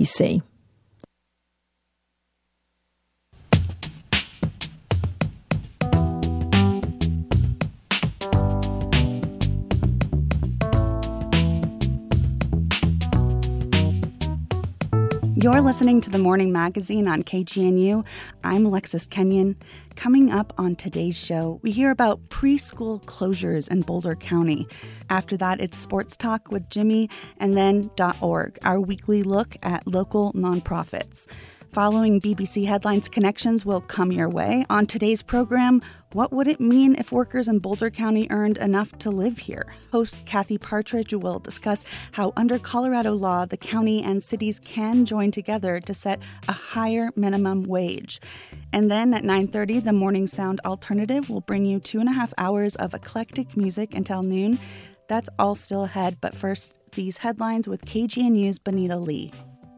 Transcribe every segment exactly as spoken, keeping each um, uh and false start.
B C. You're listening to The Morning Magazine on K G N U. I'm Alexis Kenyon. Coming up on today's show, we hear about preschool closures in Boulder County. After that, it's Sports Talk with Jimmy, and then .org, our weekly look at local nonprofits. Following B B C Headlines Connections will come your way. On today's program, what would it mean if workers in Boulder County earned enough to live here? Host Kathy Partridge will discuss how under Colorado law, the county and cities can join together to set a higher minimum wage. And then at nine thirty, the Morning Sound Alternative will bring you two and a half hours of eclectic music until noon. That's all still ahead, but first, these headlines with K G N U's Benita Lee.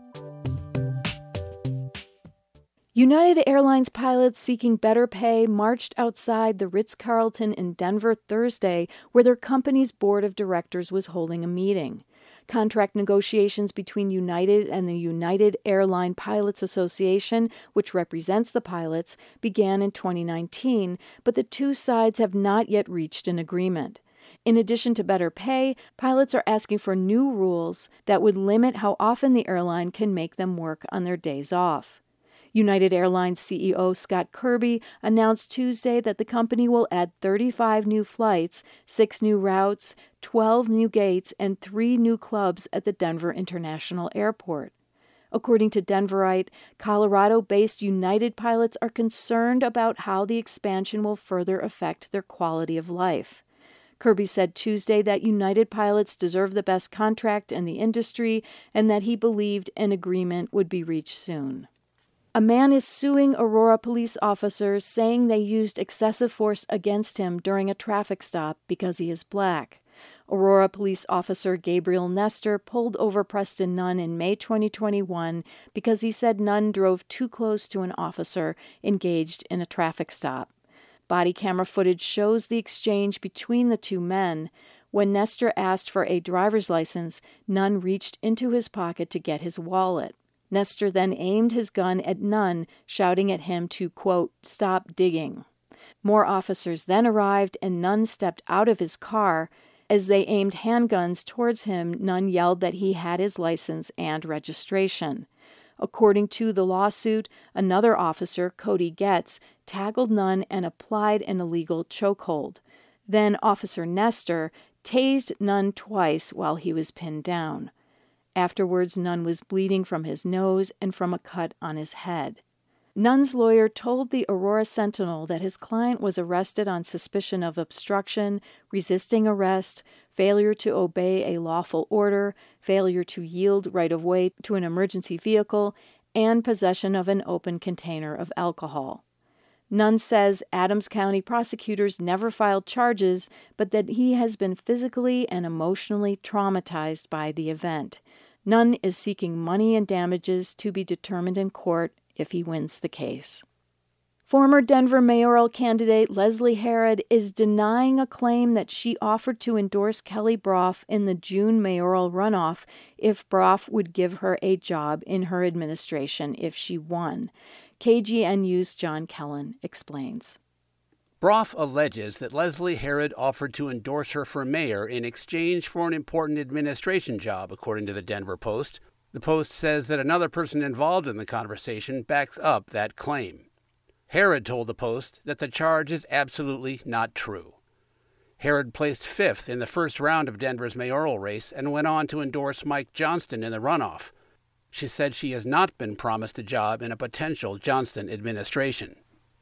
United Airlines pilots seeking better pay marched outside the Ritz-Carlton in Denver Thursday, where their company's board of directors was holding a meeting. Contract negotiations between United and the United Airline Pilots Association, which represents the pilots, began in twenty nineteen, but the two sides have not yet reached an agreement. In addition to better pay, pilots are asking for new rules that would limit how often the airline can make them work on their days off. United Airlines C E O Scott Kirby announced Tuesday that the company will add thirty-five new flights, six new routes, twelve new gates, and three new clubs at the Denver International Airport. According to Denverite, Colorado-based United pilots are concerned about how the expansion will further affect their quality of life. Kirby said Tuesday that United pilots deserve the best contract in the industry and that he believed an agreement would be reached soon. A man is suing Aurora police officers, saying they used excessive force against him during a traffic stop because he is black. Aurora police officer Gabriel Nestor pulled over Preston Nunn in May twenty twenty-one because he said Nunn drove too close to an officer engaged in a traffic stop. Body camera footage shows the exchange between the two men. When Nestor asked for a driver's license, Nunn reached into his pocket to get his wallet. Nestor then aimed his gun at Nunn, shouting at him to, quote, stop digging. More officers then arrived, and Nunn stepped out of his car. As they aimed handguns towards him, Nunn yelled that he had his license and registration. According to the lawsuit, another officer, Cody Getz, tackled Nunn and applied an illegal chokehold. Then Officer Nestor tased Nunn twice while he was pinned down. Afterwards, Nunn was bleeding from his nose and from a cut on his head. Nunn's lawyer told the Aurora Sentinel that his client was arrested on suspicion of obstruction, resisting arrest, failure to obey a lawful order, failure to yield right-of-way to an emergency vehicle, and possession of an open container of alcohol. Nunn says Adams County prosecutors never filed charges, but that he has been physically and emotionally traumatized by the event. Nunn is seeking money and damages to be determined in court if he wins the case. Former Denver mayoral candidate Leslie Herod is denying a claim that she offered to endorse Kelly Broff in the June mayoral runoff if Broff would give her a job in her administration if she won. K G N U's John Kellen explains. Broff alleges that Leslie Herod offered to endorse her for mayor in exchange for an important administration job, according to the Denver Post. The Post says that another person involved in the conversation backs up that claim. Herod told the Post that the charge is absolutely not true. Herod placed fifth in the first round of Denver's mayoral race and went on to endorse Mike Johnston in the runoff. She said she has not been promised a job in a potential Johnston administration.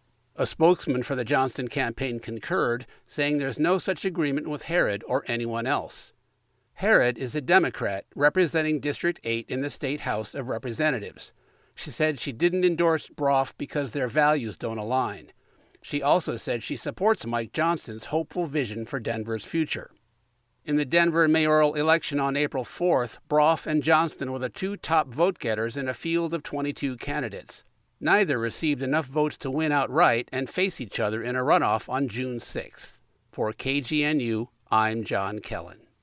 A spokesman for the Johnston campaign concurred, saying there's no such agreement with Herod or anyone else. Herod is a Democrat representing District eight in the State House of Representatives. She said she didn't endorse Broff because their values don't align. She also said she supports Mike Johnston's hopeful vision for Denver's future. In the Denver mayoral election on April fourth, Broff and Johnston were the two top vote-getters in a field of twenty-two candidates. Neither received enough votes to win outright and face each other in a runoff on June sixth. For K G N U, I'm John Kellen.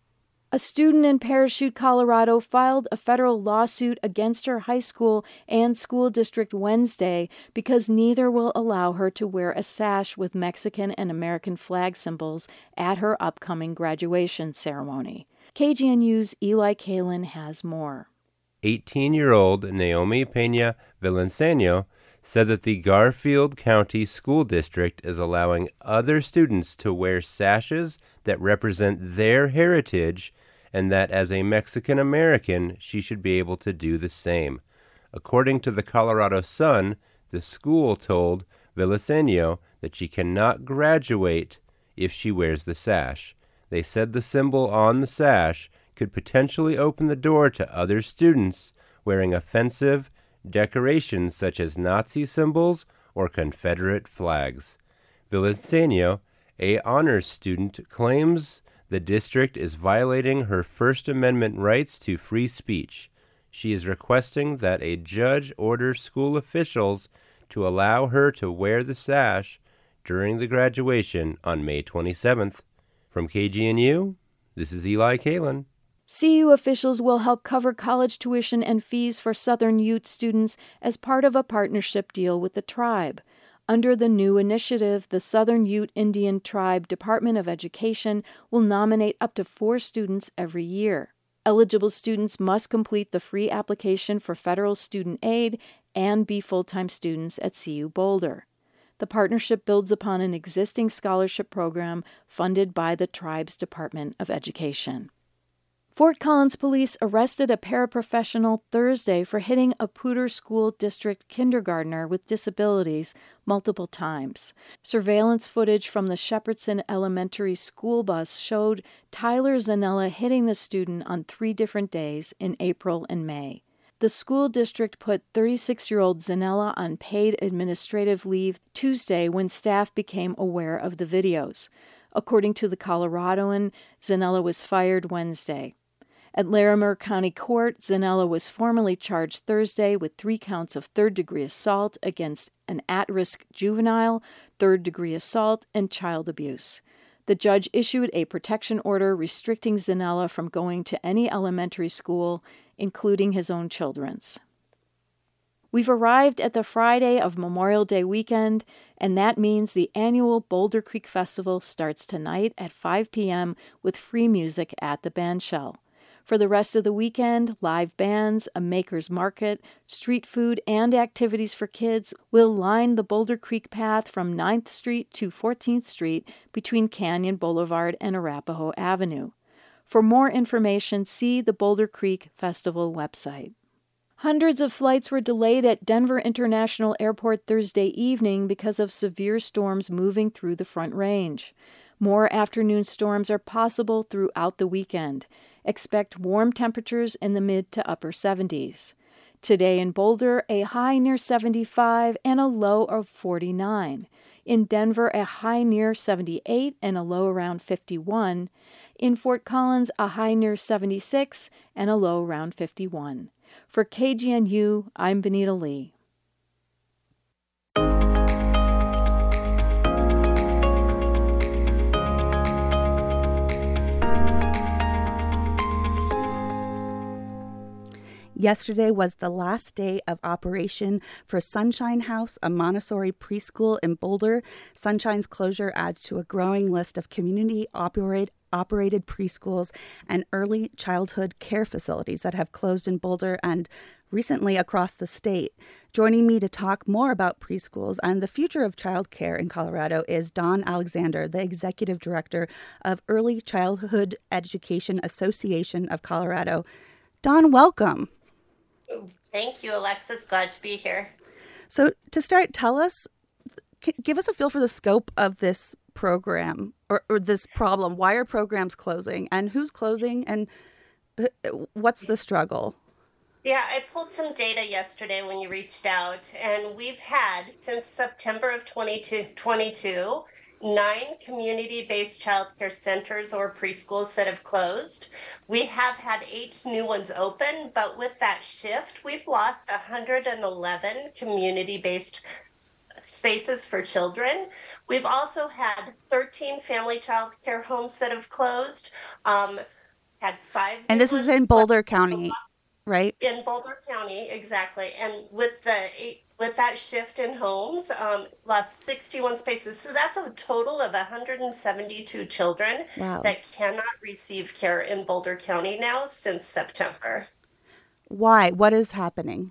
A student in Parachute, Colorado, filed a federal lawsuit against her high school and school district Wednesday because neither will allow her to wear a sash with Mexican and American flag symbols at her upcoming graduation ceremony. K G N U's Eli Kalin has more. eighteen-year-old Naomi Pena Villaseñor said that the Garfield County School District is allowing other students to wear sashes that represent their heritage, and that as a Mexican American, she should be able to do the same. According to the Colorado Sun, the school told Villaseñor that she cannot graduate if she wears the sash. They said the symbol on the sash could potentially open the door to other students wearing offensive decorations such as Nazi symbols or Confederate flags. Villaseñor, a honors student, claims the district is violating her First Amendment rights to free speech. She is requesting that a judge order school officials to allow her to wear the sash during the graduation on May twenty-seventh. From K G N U, this is Eli Kalin. C U officials will help cover college tuition and fees for Southern Ute students as part of a partnership deal with the tribe. Under the new initiative, the Southern Ute Indian Tribe Department of Education will nominate up to four students every year. Eligible students must complete the free application for federal student aid and be full-time students at C U Boulder. The partnership builds upon an existing scholarship program funded by the tribe's Department of Education. Fort Collins police arrested a paraprofessional Thursday for hitting a Poudre School District kindergartner with disabilities multiple times. Surveillance footage from the Shepherdson Elementary school bus showed Tyler Zanella hitting the student on three different days in April and May. The school district put thirty-six-year-old Zanella on paid administrative leave Tuesday when staff became aware of the videos. According to the Coloradoan, Zanella was fired Wednesday. At Larimer County Court, Zanella was formally charged Thursday with three counts of third-degree assault against an at-risk juvenile, third-degree assault, and child abuse. The judge issued a protection order restricting Zanella from going to any elementary school, including his own children's. We've arrived at the Friday of Memorial Day weekend, and that means the annual Boulder Creek Festival starts tonight at five p.m. with free music at the Bandshell. For the rest of the weekend, live bands, a maker's market, street food, and activities for kids will line the Boulder Creek path from ninth Street to fourteenth Street between Canyon Boulevard and Arapahoe Avenue. For more information, see the Boulder Creek Festival website. Hundreds of flights were delayed at Denver International Airport Thursday evening because of severe storms moving through the Front Range. More afternoon storms are possible throughout the weekend. Expect warm temperatures in the mid to upper seventies. Today in Boulder, a high near seventy-five and a low of forty-nine. In Denver, a high near seventy-eight and a low around fifty-one. In Fort Collins, a high near seventy-six and a low around fifty-one. For K G N U, I'm Benita Lee. Yesterday was the last day of operation for Sunshine House, a Montessori preschool in Boulder. Sunshine's closure adds to a growing list of community-operated operated preschools and early childhood care facilities that have closed in Boulder and recently across the state. Joining me to talk more about preschools and the future of childcare in Colorado is Dawn Alexander, the Executive Director of Early Childhood Education Association of Colorado. Dawn, welcome. Thank you, Alexis. Glad to be here. So to start, tell us, give us a feel for the scope of this program or, or this problem. Why are programs closing and who's closing and what's the struggle? Yeah, I pulled some data yesterday when you reached out, and we've had since September of twenty twenty-two, nine community-based childcare centers or preschools that have closed. We have had eight new ones open, but with that shift, we've lost one hundred eleven community-based spaces for children. We've also had thirteen family child care homes that have closed. Um, had five. And this is in Boulder County, right? In Boulder County, exactly. And with the eight, with that shift in homes, um, lost sixty-one spaces. So that's a total of one hundred seventy-two children Wow. that cannot receive care in Boulder County now since September. Why? What is happening?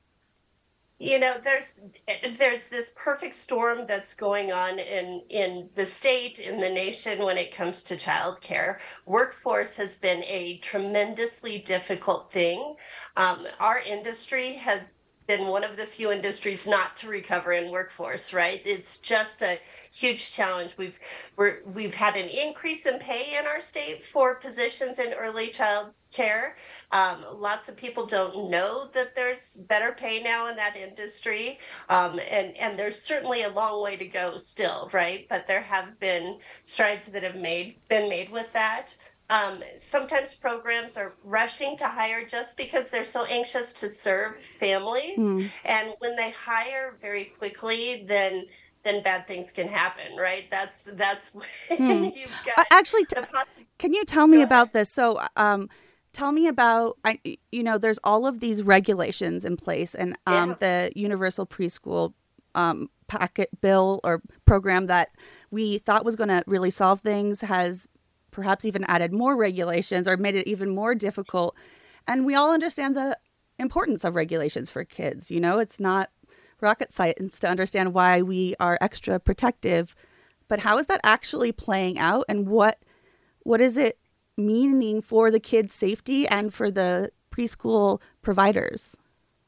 You know, there's there's this perfect storm that's going on in, in the state, in the nation when it comes to childcare. Workforce has been a tremendously difficult thing. Um, our industry has been one of the few industries not to recover in workforce, right? It's just a huge challenge. We've we're, we've had an increase in pay in our state for positions in early child care. Um, lots of people don't know that there's better pay now in that industry, um, and and there's certainly a long way to go still, right? But there have been strides that have made been made with that. Um, sometimes programs are rushing to hire just because they're so anxious to serve families, Mm. and when they hire very quickly, then then bad things can happen, right? That's that's when Hmm. you've Uh, got Actually, t- the possi- can you tell me Go about ahead. this? So, um, tell me about, I, you know, there's all of these regulations in place, and um, Yeah. the universal preschool um, packet bill or program that we thought was going to really solve things has perhaps even added more regulations or made it even more difficult. And we all understand the importance of regulations for kids. You know, it's not rocket science to understand why we are extra protective, but how is that actually playing out, and what what is it meaning for the kids' safety and for the preschool providers?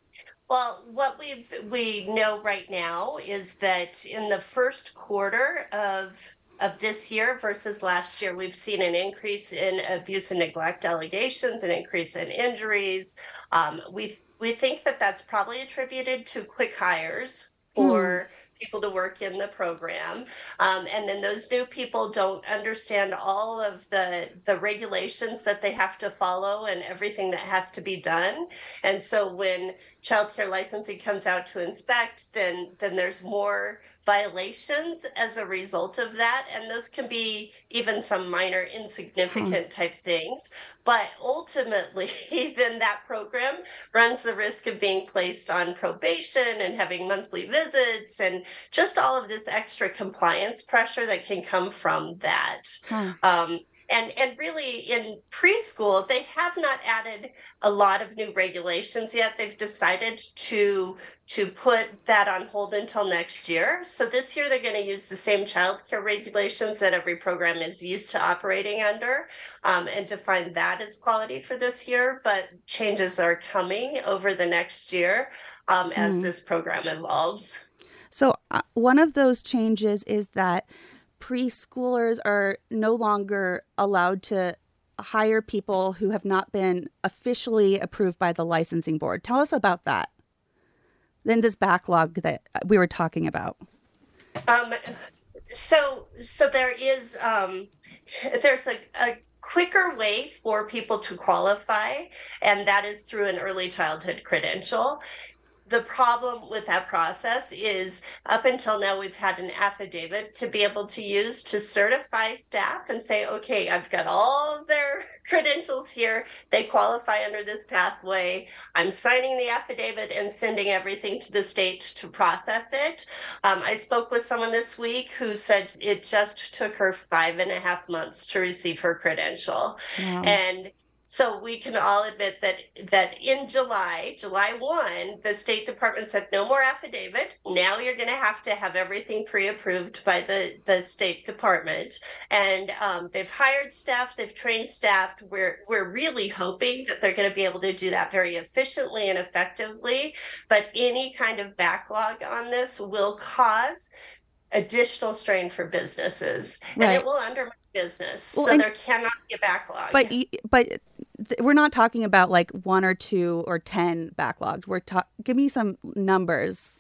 Well, what we we know right now is that in the first quarter of of this year versus last year, we've seen an increase in abuse and neglect allegations, an increase in injuries. Um, we we think that that's probably attributed to quick hires for people to work in the program, um, and then those new people don't understand all of the the regulations that they have to follow and everything that has to be done. And so when childcare licensing comes out to inspect, then then there's more violations as a result of that, and those can be even some minor insignificant type things, but ultimately then that program runs the risk of being placed on probation and having monthly visits and just all of this extra compliance pressure that can come from that. Huh. um, and and really in preschool they have not added a lot of new regulations yet. They've decided to to put that on hold until next year. So this year they're going to use the same childcare regulations that every program is used to operating under, um, and define that as quality for this year. But changes are coming over the next year um, as Mm. this program evolves. So uh, one of those changes is that preschoolers are no longer allowed to hire people who have not been officially approved by the licensing board. Tell us about that. Then this backlog that we were talking about. Um, so so there is um, there's a, a quicker way for people to qualify, and that is through an early childhood credential. The problem with that process is up until now, we've had an affidavit to be able to use to certify staff and say, okay, I've got all of their credentials here. They qualify under this pathway. I'm signing the affidavit and sending everything to the state to process it. Um, I spoke with someone this week who said it just took her five and a half months to receive her credential. Wow. And so we can all admit that that in July, July first, the State Department said no more affidavit. Now you're going to have to have everything pre-approved by the, the State Department. And um, they've hired staff, they've trained staff. We're, we're really hoping that they're going to be able to do that very efficiently and effectively. But any kind of backlog on this will cause additional strain for businesses, and Right. it will undermine business. Well, so and- there cannot be a backlog. But y- but th- we're not talking about like one or two or ten backlogged. We're ta- give me some numbers.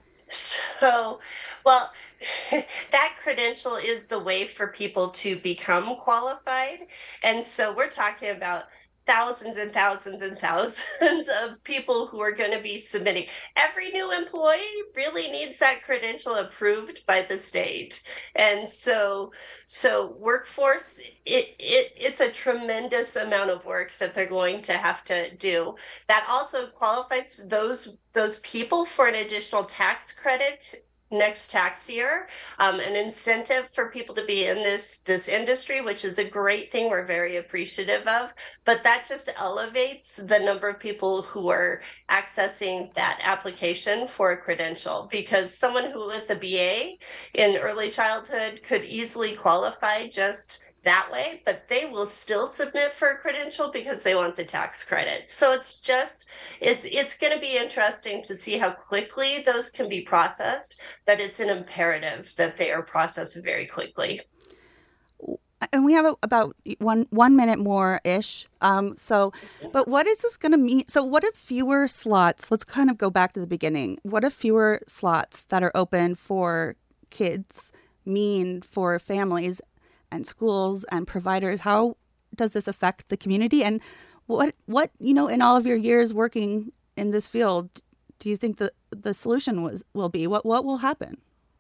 So, well, that credential is the way for people to become qualified. And so we're talking about thousands and thousands and thousands of people who are going to be submitting. Every new employee really needs that credential approved by the state. And so so workforce, it, it it's a tremendous amount of work that they're going to have to do. That also qualifies those those people for an additional tax credit next tax year, um, an incentive for people to be in this this industry, which is a great thing we're very appreciative of. But that just elevates the number of people who are accessing that application for a credential, because someone who with a B A in early childhood could easily qualify just that way, but they will still submit for a credential because they want the tax credit. So it's just, it, it's going to be interesting to see how quickly those can be processed, but it's an imperative that they are processed very quickly. And we have a, about one one minute more ish. Um, so, but what is this going to mean? So, what if fewer slots? Let's kind of go back to the beginning. What if fewer slots that are open for kids mean for families and schools and providers? How does this affect the community? And what, what you know, in all of your years working in this field, do you think the the solution was will be? What what will happen?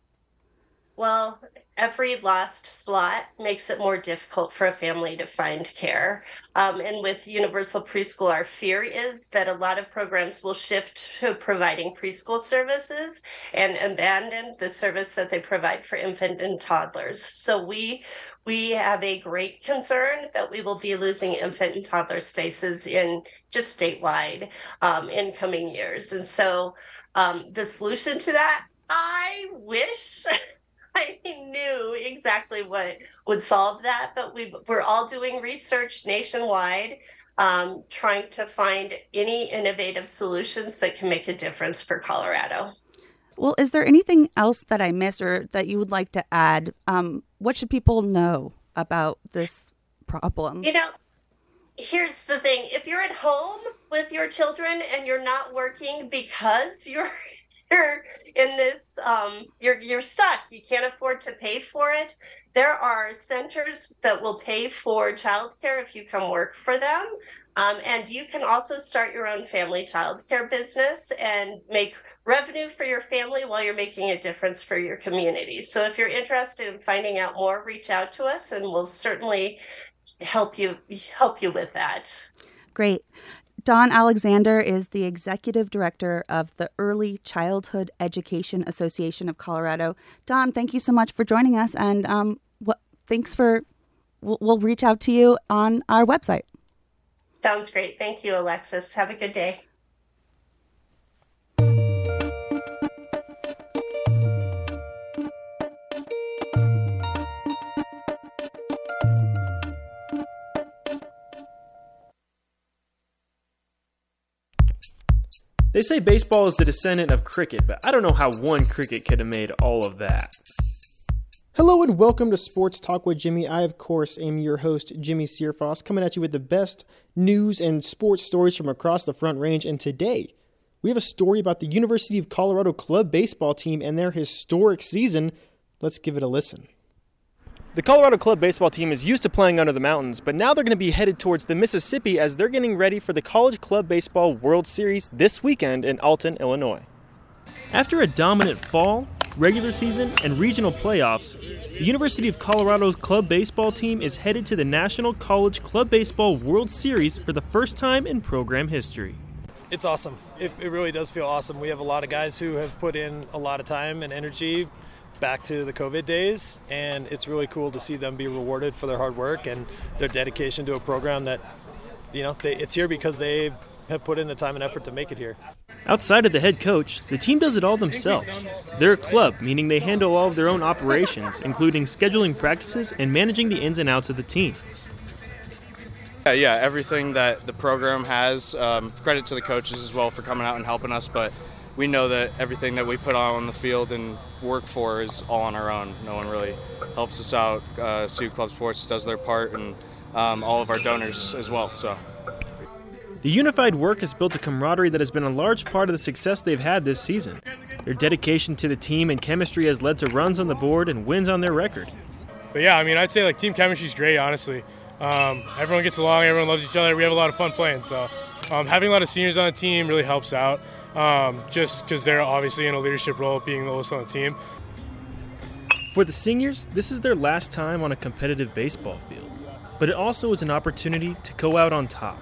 Well, every lost slot makes it more difficult for a family to find care. Um, and with Universal Preschool, our fear is that a lot of programs will shift to providing preschool services and abandon the service that they provide for infant and toddlers. So we we have a great concern that we will be losing infant and toddler spaces in just statewide um, in coming years. And so um, the solution to that, I wish I knew exactly what would solve that, but we we're all doing research nationwide, um, trying to find any innovative solutions that can make a difference for Colorado. Well, is there anything else that I missed or that you would like to add? Um, what should people know about this problem? You know, here's the thing. If you're at home with your children and you're not working because you're you're in this, um, you're you're stuck. You can't afford to pay for it. There are centers that will pay for childcare if you come work for them. Um, and you can also start your own family childcare business and make revenue for your family while you're making a difference for your community. So if you're interested in finding out more, reach out to us and we'll certainly help you help you with that. Great. Dawn Alexander is the executive director of the Early Childhood Education Association of Colorado. Dawn, thank you so much for joining us, and um, what, thanks for. We'll, we'll reach out to you on our website. Sounds great. Thank you, Alexis. Have a good day. They say baseball is the descendant of cricket, but I don't know how one cricket could have made all of that. Hello and welcome to Sports Talk with Jimmy. I, of course, am your host, Jimmy Searfoss, coming at you with the best news and sports stories from across the Front Range. And today, we have a story about the University of Colorado club baseball team and their historic season. Let's give it a listen. The Colorado club baseball team is used to playing under the mountains, but now they're going to be headed towards the Mississippi as they're getting ready for the College Club Baseball World Series this weekend in Alton, Illinois. After a dominant fall, regular season, and regional playoffs, the University of Colorado's club baseball team is headed to the National College Club Baseball World Series for the first time in program history. It's awesome. It, it really does feel awesome. We have a lot of guys who have put in a lot of time and energy back to the COVID days, and it's really cool to see them be rewarded for their hard work and their dedication to a program that, you know, they, it's here because they have put in the time and effort to make it here. Outside of the head coach, the team does it all themselves. They're a club, meaning they handle all of their own operations, including scheduling practices and managing the ins and outs of the team. Yeah, yeah, everything that the program has, um, credit to the coaches as well for coming out and helping us, but we know that everything that we put on the field and work for is all on our own. No one really helps us out. Uh, Sioux Club Sports does their part, and um, all of our donors as well. So, the unified work has built a camaraderie that has been a large part of the success they've had this season. Their dedication to the team and chemistry has led to runs on the board and wins on their record. But yeah, I mean, I'd say like team chemistry is great, honestly. Um, everyone gets along, everyone loves each other. We have a lot of fun playing. So um, having a lot of seniors on the team really helps out, um, just because they're obviously in a leadership role, being the oldest on the team. For the seniors, this is their last time on a competitive baseball field, but it also is an opportunity to go out on top.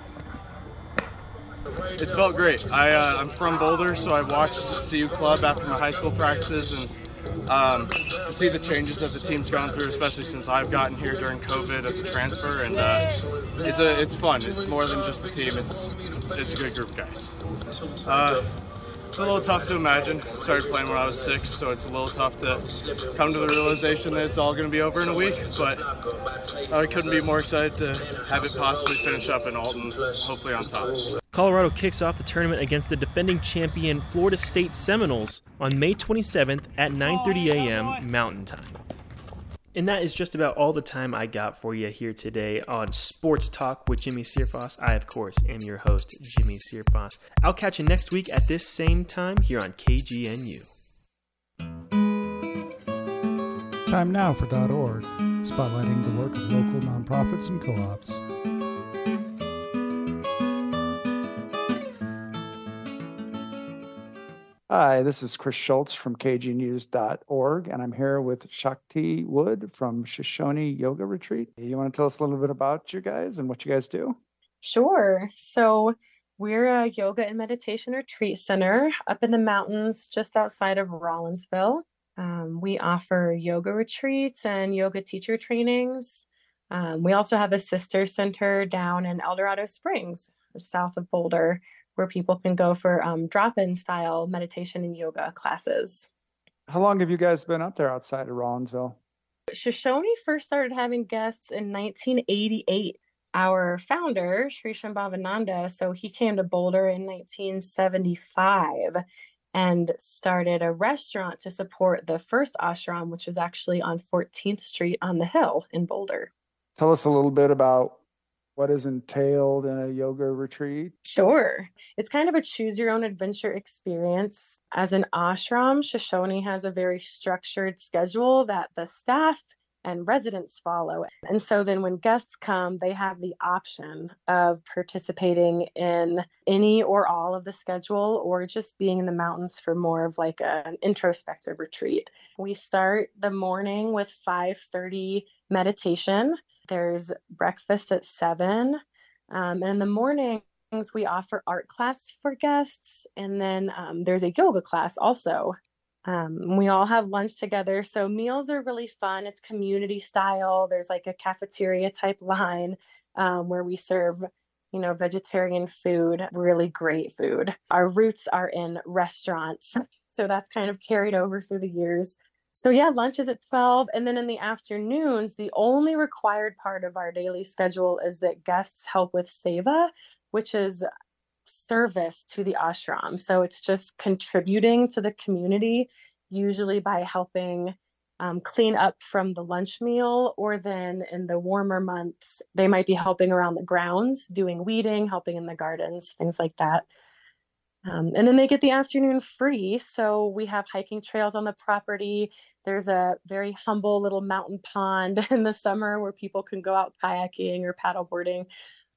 It's felt great. I, uh, I'm from Boulder, so I watched C U Club after my high school practices, and um, to see the changes that the team's gone through, especially since I've gotten here during COVID as a transfer, and uh, it's a it's fun. It's more than just the team. It's it's a good group of guys. Uh, It's a little tough to imagine. I started playing when I was six, so it's a little tough to come to the realization that it's all going to be over in a week, but I couldn't be more excited to have it possibly finish up in Alton, hopefully on top. Colorado kicks off the tournament against the defending champion Florida State Seminoles on May twenty-seventh at nine thirty a.m. Mountain Time. And that is just about all the time I got for you here today on Sports Talk with Jimmy Searfoss. I, of course, am your host, Jimmy Searfoss. I'll catch you next week at this same time here on K G N U. Time now for .org, spotlighting the work of local nonprofits and co-ops. Hi, this is Chris Schultz from K G News dot org, and I'm here with Shakti Wood from Shoshone Yoga Retreat. You want to tell us a little bit about you guys and what you guys do? Sure. So we're a yoga and meditation retreat center up in the mountains just outside of Rollinsville. Um, we offer yoga retreats and yoga teacher trainings. Um, we also have a sister center down in El Dorado Springs, south of Boulder, where people can go for um, drop-in style meditation and yoga classes. How long have you guys been up there outside of Rollinsville? Shoshone first started having guests in nineteen eighty-eight. Our founder, Sri Shambhavananda, so he came to Boulder in nineteen seventy-five and started a restaurant to support the first ashram, which was actually on fourteenth Street on the hill in Boulder. Tell us a little bit about what is entailed in a yoga retreat? Sure. It's kind of a choose your own adventure experience. As an ashram, Shoshone has a very structured schedule that the staff and residents follow. And so then when guests come, they have the option of participating in any or all of the schedule or just being in the mountains for more of like a, an introspective retreat. We start the morning with five thirty meditation. There's breakfast at seven. Um, and in the mornings, we offer art class for guests. And then um, there's a yoga class also. Um, we all have lunch together. So meals are really fun. It's community style. There's like a cafeteria type line um, where we serve, you know, vegetarian food, really great food. Our roots are in restaurants. So that's kind of carried over through the years. So yeah, lunch is at twelve. And then in the afternoons, the only required part of our daily schedule is that guests help with seva, which is service to the ashram. So it's just contributing to the community, usually by helping um, clean up from the lunch meal, or then in the warmer months, they might be helping around the grounds, doing weeding, helping in the gardens, things like that. Um, and then they get the afternoon free. So we have hiking trails on the property. There's a very humble little mountain pond in the summer where people can go out kayaking or paddleboarding.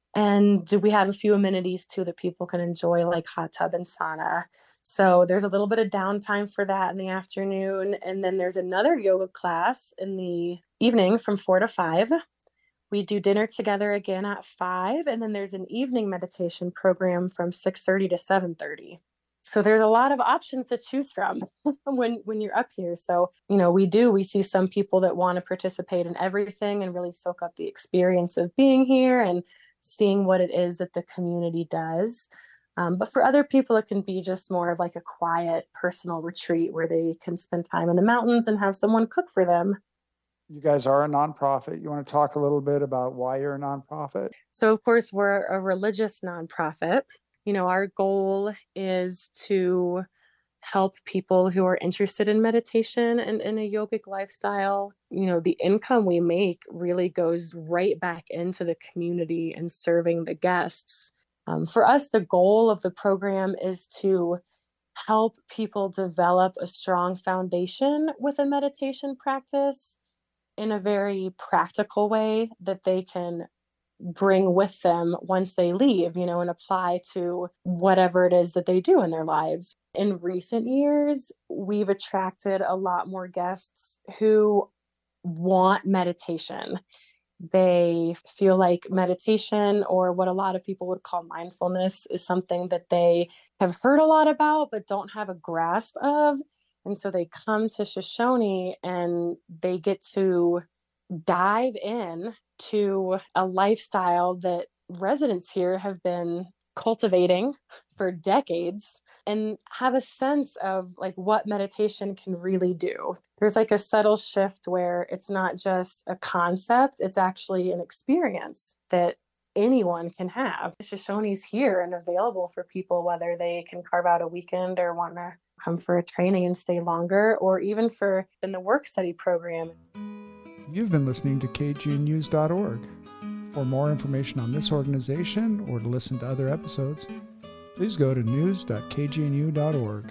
And we have a few amenities too that people can enjoy, like hot tub and sauna. So there's a little bit of downtime for that in the afternoon. And then there's another yoga class in the evening from four to five. We do dinner together again at five, and then there's an evening meditation program from six thirty to seven thirty. So there's a lot of options to choose from when, when you're up here. So, you know, we do, we see some people that want to participate in everything and really soak up the experience of being here and seeing what it is that the community does. Um, but for other people, it can be just more of like a quiet personal retreat where they can spend time in the mountains and have someone cook for them. You guys are a nonprofit. You want to talk a little bit about why you're a nonprofit? So, of course, we're a religious nonprofit. You know, our goal is to help people who are interested in meditation and in a yogic lifestyle. You know, the income we make really goes right back into the community and serving the guests. Um, for us, the goal of the program is to help people develop a strong foundation with a meditation practice in a very practical way that they can bring with them once they leave, you know, and apply to whatever it is that they do in their lives. In recent years, we've attracted a lot more guests who want meditation. They feel like meditation, or what a lot of people would call mindfulness, is something that they have heard a lot about but don't have a grasp of. And so they come to Shoshone and they get to dive in to a lifestyle that residents here have been cultivating for decades, and have a sense of like what meditation can really do. There's like a subtle shift where it's not just a concept, it's actually an experience that anyone can have. Shoshone's here and available for people, whether they can carve out a weekend or want to come for a training and stay longer, or even for in the work study program. You've been listening to K G N news dot org. For more information on this organization or to listen to other episodes, please go to news dot k g n u dot org.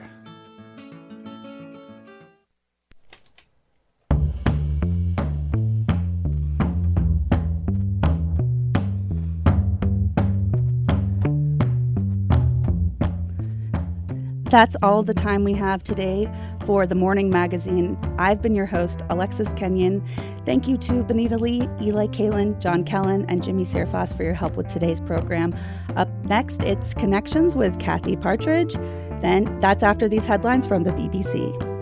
That's all the time we have today for The Morning Magazine. I've been your host, Alexis Kenyon. Thank you to Benita Lee, Eli Kalin, John Kellen, and Jimmy Searfoss for your help with today's program. Up next, it's Connections with Kathy Partridge. Then that's after these headlines from the B B C.